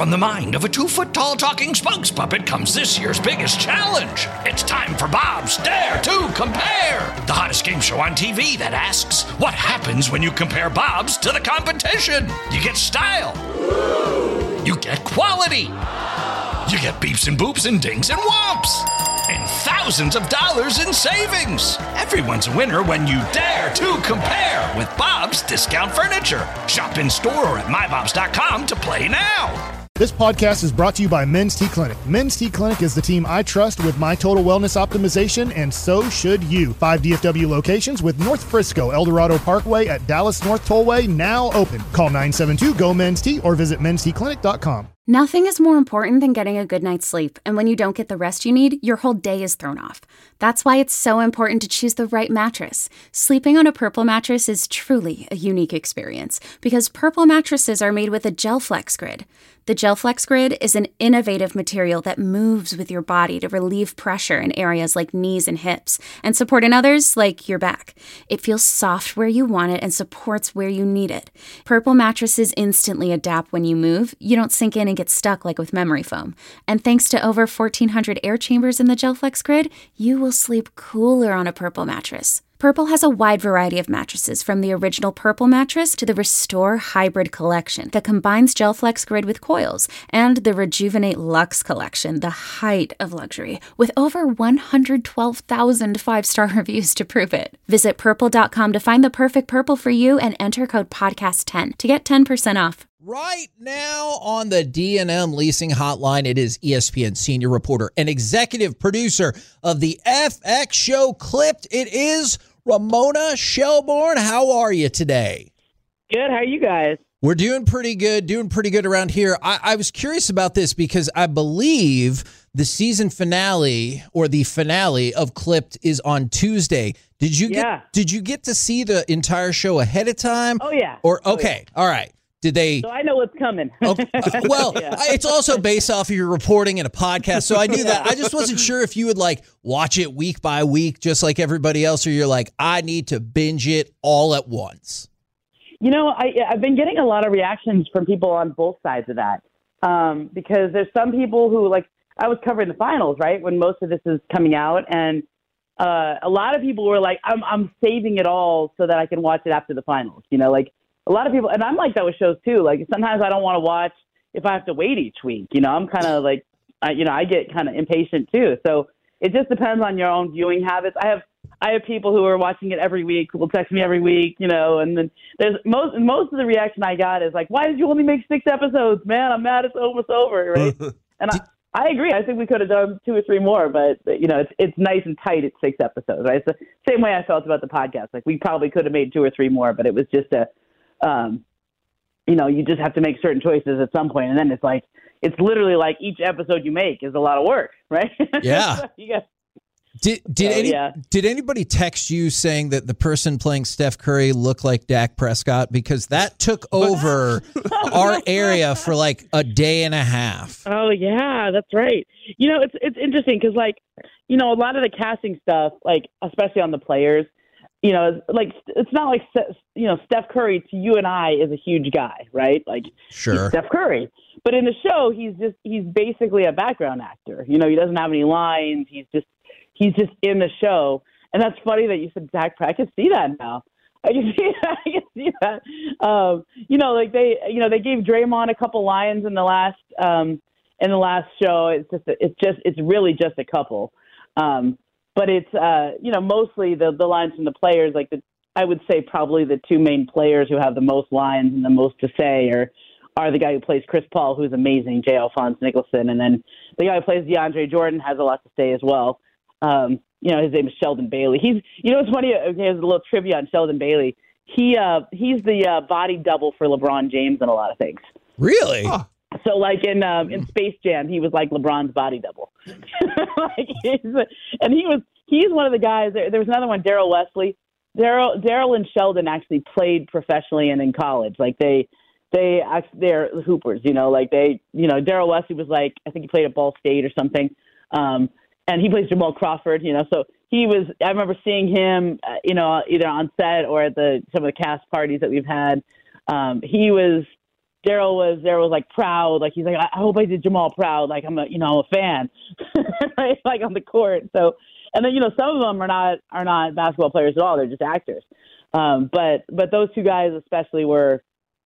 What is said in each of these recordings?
From the mind of a 2-foot-tall talking spokes puppet comes this year's biggest challenge. It's time for Bob's Dare to Compare, the hottest game show on TV that asks, what happens when you compare Bobs to the competition? You get style. You get quality. You get beeps and boops and dings and whomps. And thousands of dollars in savings. Everyone's a winner when you dare to compare with Bob's Discount Furniture. Shop in store or at mybobs.com to play now. This podcast is brought to you by Men's T Clinic. Men's T Clinic is the team I trust with my total wellness optimization, and so should you. 5 DFW locations with North Frisco, El Dorado Parkway at Dallas North Tollway now open. Call 972-GO-MEN'S-T or visit mensteclinic.com. Nothing is more important than getting a good night's sleep, and when you don't get the rest you need, your whole day is thrown off. That's why it's so important to choose the right mattress. Sleeping on a Purple mattress is truly a unique experience because Purple mattresses are made with a GelFlex Grid. The GelFlex Grid is an innovative material that moves with your body to relieve pressure in areas like knees and hips and support in others like your back. It feels soft where you want it and supports where you need it. Purple mattresses instantly adapt when you move. You don't sink in and get stuck like with memory foam. And thanks to over 1,400 air chambers in the GelFlex Grid, you will sleep cooler on a Purple mattress. Purple has a wide variety of mattresses, from the original Purple mattress to the Restore Hybrid collection that combines GelFlex Grid with coils, and the Rejuvenate Luxe collection, the height of luxury, with over 112,000 5-star reviews to prove it. Visit purple.com to find the perfect Purple for you and enter code podcast10 to get 10% off. Right now on the D&M Leasing Hotline, it is ESPN senior reporter and executive producer of the FX show Clipped. It is Ramona Shelburne. How are you today? Good. How are you guys? We're doing pretty good around here. I was curious about this because I believe the season finale or the finale of Clipped is on Tuesday. Did you get to see the entire show ahead of time? Oh, yeah. Okay. All right. Did they? So I know what's coming. Okay. Well, It's also based off of your reporting and a podcast, so I knew that. I just wasn't sure if you would watch it week by week, just like everybody else, or you're like, I need to binge it all at once. I've been getting a lot of reactions from people on both sides of that, because there's some people who I was covering the finals, right, when most of this is coming out, and a lot of people were like, I'm saving it all so that I can watch it after the finals. A lot of people, and I'm like that with shows too. Sometimes I don't want to watch if I have to wait each week. I'm kind of I get kind of impatient too. So it just depends on your own viewing habits. I have people who are watching it every week, who will text me every week, and then there's most of the reaction I got is like, why did you only make 6 episodes, man? I'm mad it's almost over, right? And I agree. I think we could have done 2 or 3 more, but it's nice and tight at 6 episodes, right? It's the same way I felt about the podcast. We probably could have made 2 or 3 more, but it was just you just have to make certain choices at some point, and then it's literally each episode you make is a lot of work, right? Yeah. Did anybody text you saying that the person playing Steph Curry looked like Dak Prescott? Because that took over our area for a day and a half. Oh yeah, that's right. It's interesting because a lot of the casting stuff, especially on the players. It's not like, Steph Curry to you and I is a huge guy, right? Sure. He's Steph Curry. But in the show, he's basically a background actor. He doesn't have any lines. He's just in the show. And that's funny that you said Dak Prescott. I can see that now. I can see that. They gave Draymond a couple lines in the last show. It's really just a couple. But it's, mostly the lines from the players, I would say probably the 2 main players who have the most lines and the most to say are the guy who plays Chris Paul, who's amazing, J. Alphonse Nicholson, and then the guy who plays DeAndre Jordan has a lot to say as well. His name is Sheldon Bailey. It's funny, here's a little trivia on Sheldon Bailey. He's the body double for LeBron James in a lot of things. Really? Huh. So in Space Jam, he was like LeBron's body double. He's one of the guys. There was another one, Daryl Wesley. Daryl and Sheldon actually played professionally and in college. They're hoopers, Daryl Wesley was I think he played at Ball State or something. And he plays Jamal Crawford, so I remember seeing him, either on set or at some of the cast parties that we've had. He was Daryl was like proud, like he's like, I hope I did Jamal proud, like I'm a fan, right? Like on the court. So, and then some of them are not basketball players at all; they're just actors. But those two guys especially were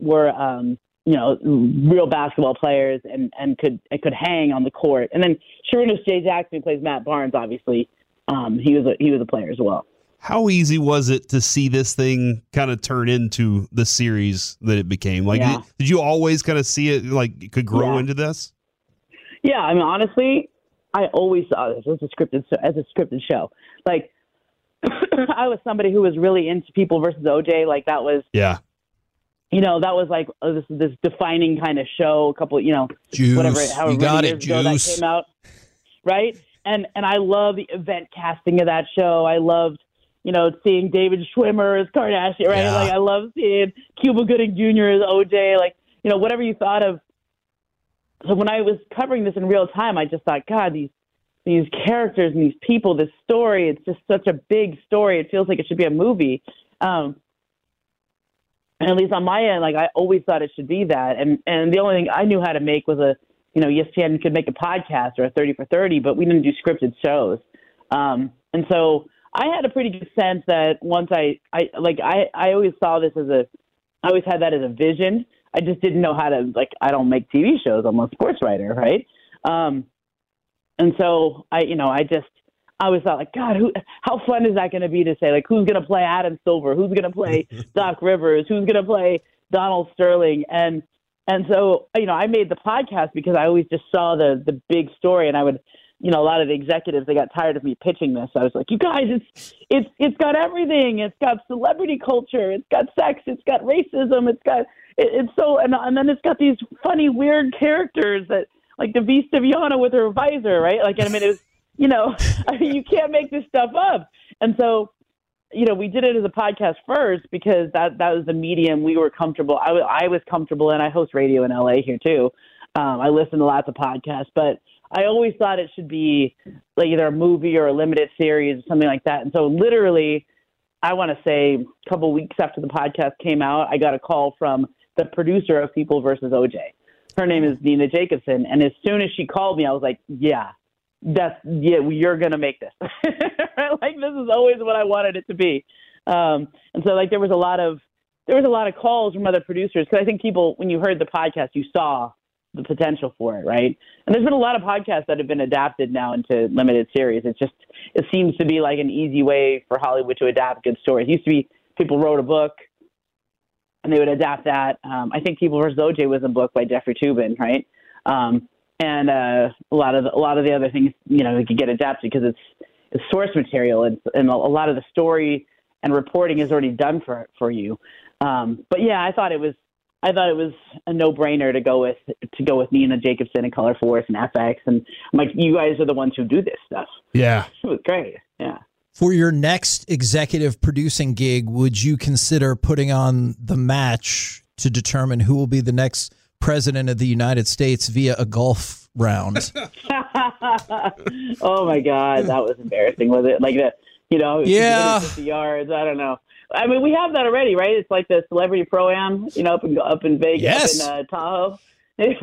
real basketball players and could hang on the court. And then Sharunas J. Jackson, who plays Matt Barnes, obviously, he was a player as well. How easy was it to see this thing kind of turn into the series that it became? Like, did you always kind of see it like it could grow into this? Yeah, I mean, honestly, I always saw this as a scripted show. Like, I was somebody who was really into People versus OJ. Like, that was that was like this defining kind of show. A couple, Juice. However you got many it, years ago Juice. that came out, right? And I love the event casting of that show. I loved seeing David Schwimmer as Kardashian, right? Yeah. Like, I love seeing Cuba Gooding Jr. as OJ, like, whatever you thought of. So when I was covering this in real time, I just thought, God, these characters and these people, this story, it's just such a big story. It feels like it should be a movie. And at least on my end, like, I always thought it should be that. And the only thing I knew how to make was ESPN could make a podcast or a 30 for 30, but we didn't do scripted shows. And so I had a pretty good sense that once I always saw this I always had that as a vision. I just didn't know how to, like, I don't make TV shows. I'm a sports writer, right? And so I always thought, like, God, how fun is that going to be to say, like, who's going to play Adam Silver? Who's going to play Doc Rivers? Who's going to play Donald Sterling? And so, I made the podcast because I always just saw the big story, and I would, a lot of the executives, they got tired of me pitching this. I was like, you guys, it's got everything. It's got celebrity culture. It's got sex. It's got racism. It's so, and then it's got these funny, weird characters that, like Devis Viana with her visor, right? Like, I mean, it was, you can't make this stuff up. And so, we did it as a podcast first because that was the medium we were comfortable. I was comfortable, and I host radio in LA here too. I listen to lots of podcasts, but I always thought it should be like either a movie or a limited series or something like that. And so literally, I want to say a couple weeks after the podcast came out, I got a call from the producer of People versus OJ. Her name is Nina Jacobson. And as soon as she called me, I was like, you're going to make this. Like, this is always what I wanted it to be. And so, like, there was a lot of calls from other producers, because I think people, when you heard the podcast, you saw the potential for it, right? And there's been a lot of podcasts that have been adapted now into limited series. It seems to be like an easy way for Hollywood to adapt good stories. It used to be people wrote a book and they would adapt that. I think People vs. OJ was a book by Jeffrey Toobin, right? And a lot of the other things, they could get adapted because it's source material, and a lot of the story and reporting is already done for you. But yeah, I thought it was a no-brainer to go with Nina Jacobson and Color Force and FX, and I'm like, you guys are the ones who do this stuff. Yeah, it was great. Yeah. For your next executive producing gig, would you consider putting on The Match to determine who will be the next president of the United States via a golf round? Oh my God, that was embarrassing. Was it like that? Yeah. 50 yards. I don't know. I mean, we have that already, right? It's like the Celebrity Pro-Am, up in Vegas, yes. Up in Tahoe. There's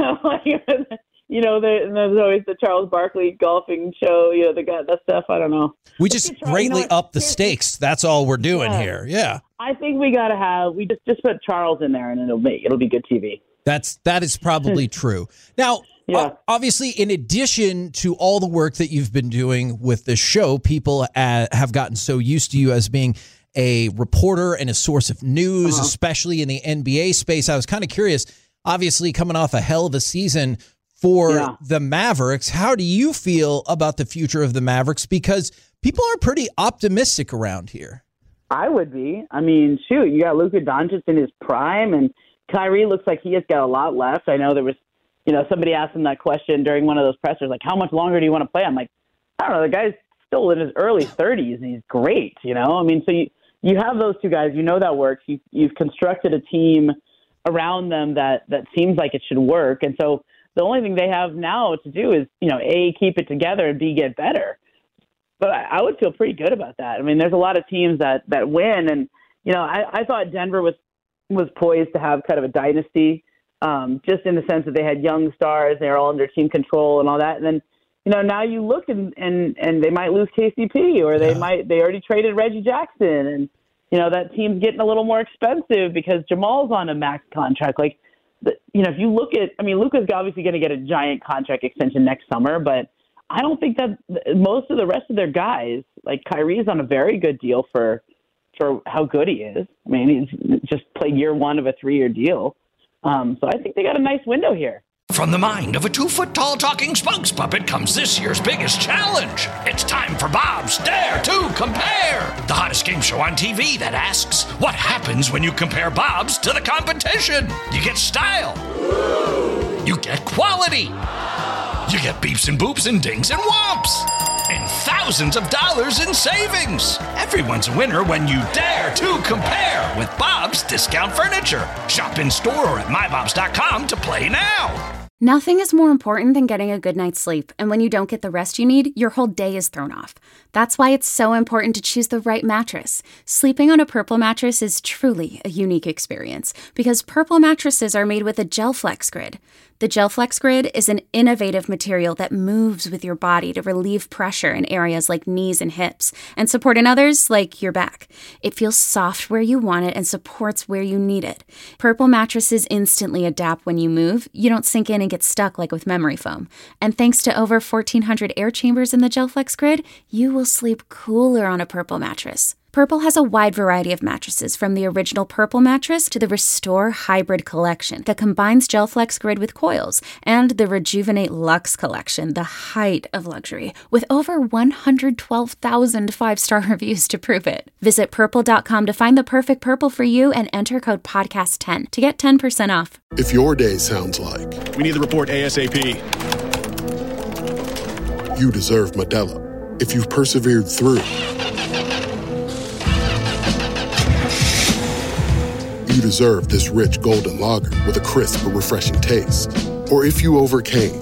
always the Charles Barkley golfing show. They got that stuff. I don't know. We just greatly up the stakes. That's all we're doing here. Yeah. I think we just put Charles in there, and it'll be good TV. That is probably true. Now, obviously, in addition to all the work that you've been doing with the show, people have gotten so used to you as being a reporter and a source of news, especially in the NBA space. I was kind of curious, obviously coming off a hell of a season for the Mavericks. How do you feel about the future of the Mavericks? Because people are pretty optimistic around here. I would be. I mean, shoot, you got Luka Doncic in his prime, and Kyrie looks like he has got a lot left. I know there was, somebody asked him that question during one of those pressers, like, how much longer do you want to play? I'm like, I don't know. The guy's still in his early 30s, and he's great, I mean, so you have those two guys. That works. You've constructed a team around them that seems like it should work. And so the only thing they have now to do is, A, keep it together, and B, get better. But I would feel pretty good about that. I mean, there's a lot of teams that win. And, I thought Denver was poised to have kind of a dynasty just in the sense that they had young stars, they were all under team control and all that. And then, now you look and they might lose KCP, or they already traded Reggie Jackson, and that team's getting a little more expensive because Jamal's on a max contract. Like, if you look at, Luka's obviously going to get a giant contract extension next summer, but I don't think that most of the rest of their guys, like Kyrie's on a very good deal for how good he is. He's just played year one of a 3-year deal. So I think they got a nice window here. From the mind of a 2-foot-tall talking spokes puppet comes this year's biggest challenge. It's time for Bob's Dare to Compare, the hottest game show on TV that asks, what happens when you compare Bob's to the competition? You get style. You get quality. You get beeps and boops and dings and whomps. And thousands of dollars in savings. Everyone's a winner when you dare to compare with Bob's Discount Furniture. Shop in store or at mybobs.com to play now. Nothing is more important than getting a good night's sleep, and when you don't get the rest you need, your whole day is thrown off. That's why it's so important to choose the right mattress. Sleeping on a Purple mattress is truly a unique experience, because Purple mattresses are made with a GelFlex Grid. The GelFlex Grid is an innovative material that moves with your body to relieve pressure in areas like knees and hips, and support in others like your back. It feels soft where you want it and supports where you need it. Purple mattresses instantly adapt when you move. You don't sink in and get stuck like with memory foam. And thanks to over 1,400 air chambers in the GelFlex Grid, you will sleep cooler on a Purple mattress. Purple has a wide variety of mattresses, from the original Purple mattress to the Restore Hybrid collection that combines GelFlex Grid with coils, and the Rejuvenate Luxe collection, the height of luxury, with over 112,000 5-star reviews to prove it. Visit purple.com to find the perfect Purple for you and enter code podcast10 to get 10% off. If your day sounds like, we need the report ASAP, you deserve Modelo. If you've persevered through, you deserve this rich golden lager with a crisp but refreshing taste. Or if you overcame.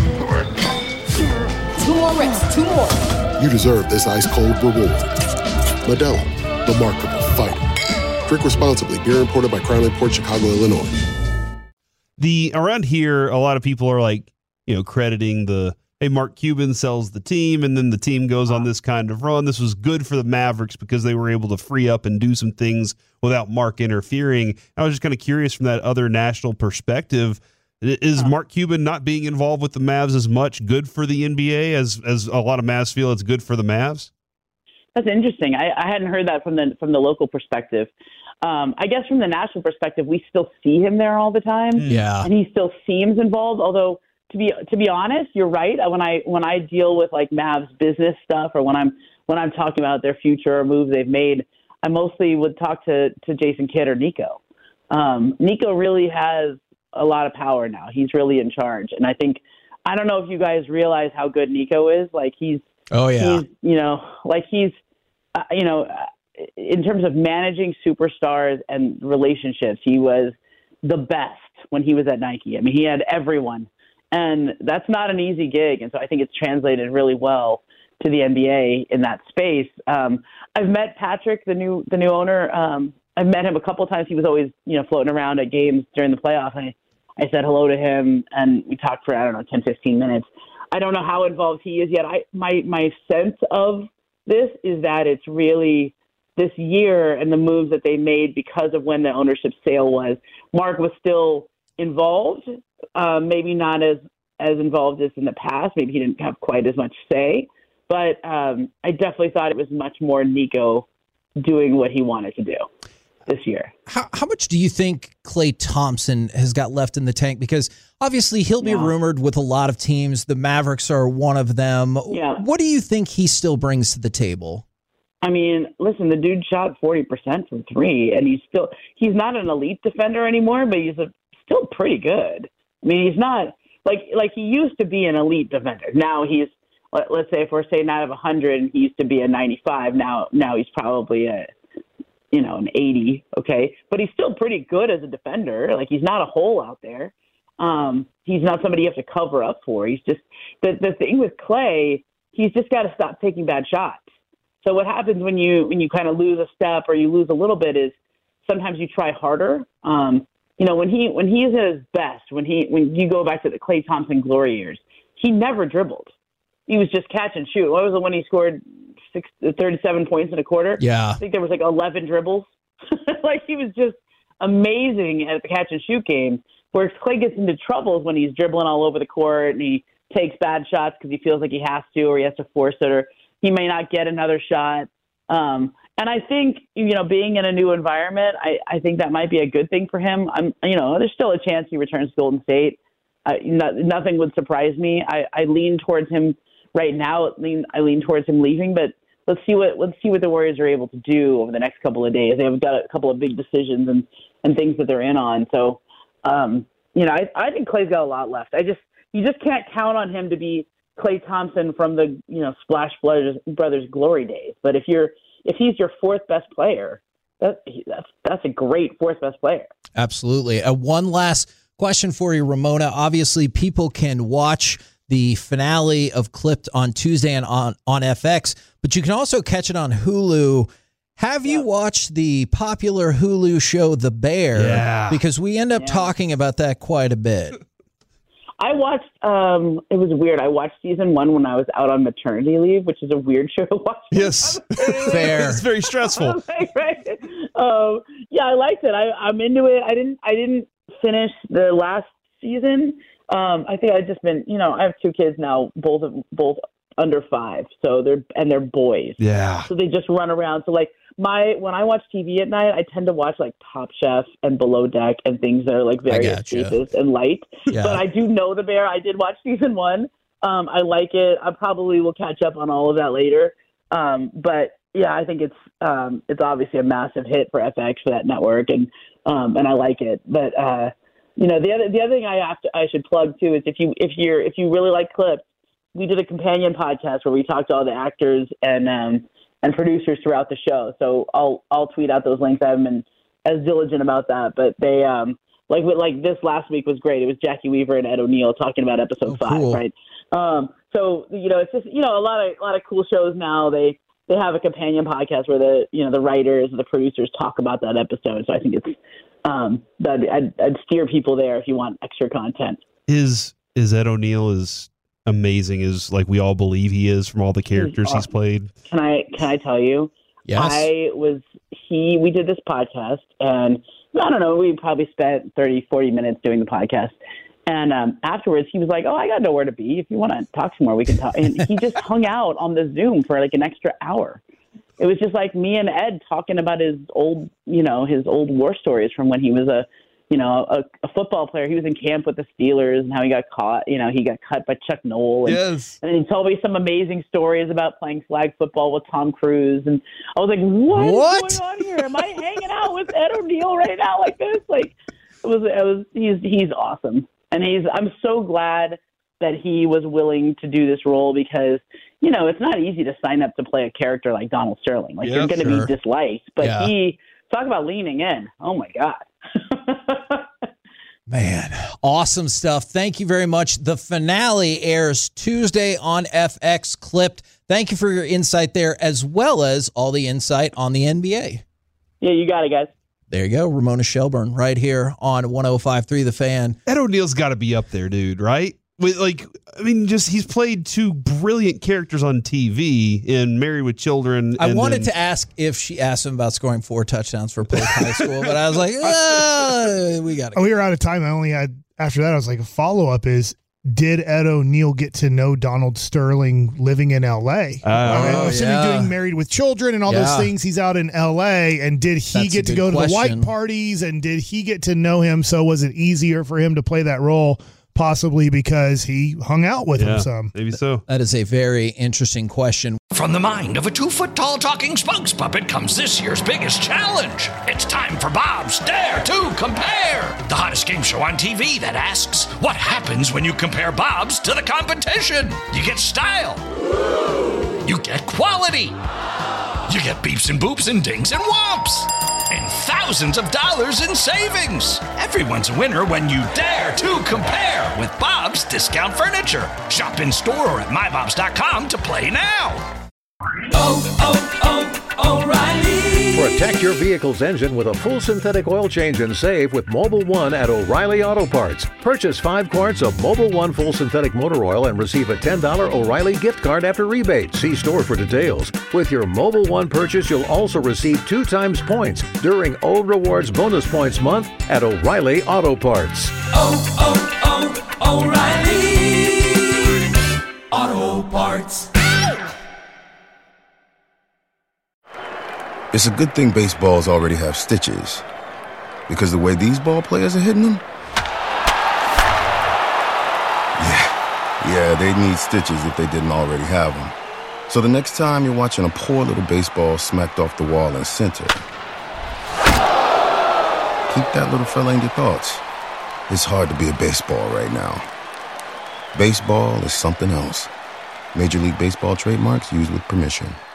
2 more reps, 2 more. You deserve this ice-cold reward. Modelo, the Markable Fighter. Drink responsibly. Beer imported by Crown Imports, Chicago, Illinois. Around here, a lot of people are like, crediting hey, Mark Cuban sells the team, and then the team goes on this kind of run. This was good for the Mavericks because they were able to free up and do some things without Mark interfering. I was just kind of curious from that other national perspective. Is Mark Cuban not being involved with the Mavs as much good for the NBA as a lot of Mavs feel it's good for the Mavs? That's interesting. I hadn't heard that from the local perspective. I guess from the national perspective, we still see him there all the time. Yeah. And he still seems involved, although to be honest, you're right. When I deal with like Mavs business stuff, or when I'm talking about their future or moves they've made, I mostly would talk to Jason Kidd or Nico. Nico really has a lot of power now. He's really in charge, and I don't know if you guys realize how good Nico is. Like he's in terms of managing superstars and relationships, he was the best when he was at Nike. I mean, he had everyone. And that's not an easy gig, and so I think it's translated really well to the NBA in that space. I've met Patrick, the new owner. I've met him a couple of times. He was always floating around at games during the playoffs. I said hello to him, and we talked for 10, 15 minutes. I don't know how involved he is yet. My sense of this is that it's really this year and the moves that they made because of when the ownership sale was. Mark was still involved. Maybe not as involved as in the past. Maybe he didn't have quite as much say. But I definitely thought it was much more Nico doing what he wanted to do this year. How much do you think Klay Thompson has got left in the tank? Because obviously he'll be rumored with a lot of teams. The Mavericks are one of them. Yeah. What do you think he still brings to the table? I mean, listen, the dude shot 40% from 3, and he's not an elite defender anymore, but he's still pretty good. I mean, he's not like he used to be an elite defender. Now he's, let's say, if we're saying out of 100, he used to be a 95. Now he's probably an 80. Okay, but he's still pretty good as a defender. Like he's not a hole out there. He's not somebody you have to cover up for. He's just the thing with Klay. He's just got to stop taking bad shots. So what happens when you kind of lose a step or you lose a little bit is sometimes you try harder. when he's at his best, when you go back to the Klay Thompson glory years, he never dribbled. He was just catch and shoot. What was it when he scored 37 points in a quarter? Yeah. I think there was like 11 dribbles. Like, he was just amazing at the catch and shoot game. Where Klay gets into troubles when he's dribbling all over the court and he takes bad shots because he feels like he has to, or he has to force it, or he may not get another shot. And I think, being in a new environment, I think that might be a good thing for him. There's still a chance he returns to Golden State. Nothing would surprise me. I lean towards him right now. I lean towards him leaving, but let's see what the Warriors are able to do over the next couple of days. They've got a couple of big decisions and things that they're in on. So, I think Klay's got a lot left. You just can't count on him to be Klay Thompson from the Splash Brothers glory days. But if he's your fourth best player, that's a great fourth best player. Absolutely. One last question for you, Ramona. Obviously, people can watch the finale of Clipped on Tuesday and on FX, but you can also catch it on Hulu. Have you watched the popular Hulu show The Bear? Yeah. Because we end up talking about that quite a bit. I watched, it was weird. I watched season 1 when I was out on maternity leave, which is a weird show to watch. Yes. Fair. It's very stressful. Right. I liked it. I'm into it. I didn't finish the last season. I think I've just been, I have 2 kids now, both under 5. So they're boys. Yeah. So they just run around. So when I watch TV at night, I tend to watch like Top Chef and Below Deck and things that are like very escapist and light. Yeah. But I do know The Bear. I did watch season 1. I like it. I probably will catch up on all of that later. But yeah, I think it's obviously a massive hit for FX, for that network, and I like it. But the other thing I should plug too is if you really like Clips, we did a companion podcast where we talked to all the actors and producers throughout the show. So I'll tweet out those links. I haven't been as diligent about that, but they like this last week was great. It was Jackie Weaver and Ed O'Neill talking about episode 5, cool. Right? So it's just a lot of cool shows now. They have a companion podcast where the writers and the producers talk about that episode. So I think it's I'd steer people there if you want extra content. Is Ed O'Neill as amazing as like we all believe he is from all the characters he's played? Can I tell you? Yes. We did this podcast, and I don't know, we probably spent 30-40 minutes doing the podcast. And afterwards, he was like, "Oh, I got nowhere to be. If you want to talk some more, we can talk." And he just hung out on the Zoom for like an extra hour. It was just like me and Ed talking about his old war stories from when he was a football player. He was in camp with the Steelers and how he got caught. He got cut by Chuck Noll. And, yes. And he told me some amazing stories about playing flag football with Tom Cruise. And I was like, what is going on here? Am I hanging out with Ed O'Neill right now like this? Like, he's awesome. And I'm so glad that he was willing to do this role because, it's not easy to sign up to play a character like Donald Sterling. Like, you're going to be disliked. But talk about leaning in. Oh, my God. Man, awesome stuff. Thank you very much. The finale airs Tuesday on FX Clipped. Thank you for your insight there, as well as all the insight on the NBA. Yeah, you got it, guys. There you go. Ramona Shelburne right here on 105.3 The Fan. Ed O'Neill's got to be up there, dude, right? He's played 2 brilliant characters on TV in Married with Children. I wanted to ask if she asked him about scoring 4 touchdowns for Polk High School, but I was like, we got it. We were out of time. I only had, after that, I was like, a follow-up is, did Ed O'Neill get to know Donald Sterling living in L.A.? Doing Married with Children and all those things. He's out in L.A. And did he get to go to the white parties? And did he get to know him? So was it easier for him to play that role? Possibly because he hung out with him some. Maybe so. That is a very interesting question. From the mind of a 2-foot-tall talking spokes puppet comes this year's biggest challenge. It's time for Bob's Dare to Compare, the hottest game show on TV that asks, what happens when you compare Bobs to the competition? You get style. You get quality. You get beeps and boops and dings and whomps. And thousands of dollars in savings. Everyone's a winner when you dare to compare with Bob's Discount Furniture. Shop in store or at mybobs.com to play now. O'Reilly. Protect your vehicle's engine with a full synthetic oil change and save with Mobil 1 at O'Reilly Auto Parts. Purchase 5 quarts of Mobil 1 full synthetic motor oil and receive a $10 O'Reilly gift card after rebate. See store for details. With your Mobil 1 purchase, you'll also receive 2 times points during O Rewards Bonus Points Month at O'Reilly Auto Parts. O'Reilly Auto Parts. It's a good thing baseballs already have stitches, because the way these ball players are hitting them, yeah, they need stitches if they didn't already have them. So the next time you're watching a poor little baseball smacked off the wall in center, keep that little fella in your thoughts. It's hard to be a baseball right now. Baseball is something else. Major League Baseball trademarks used with permission.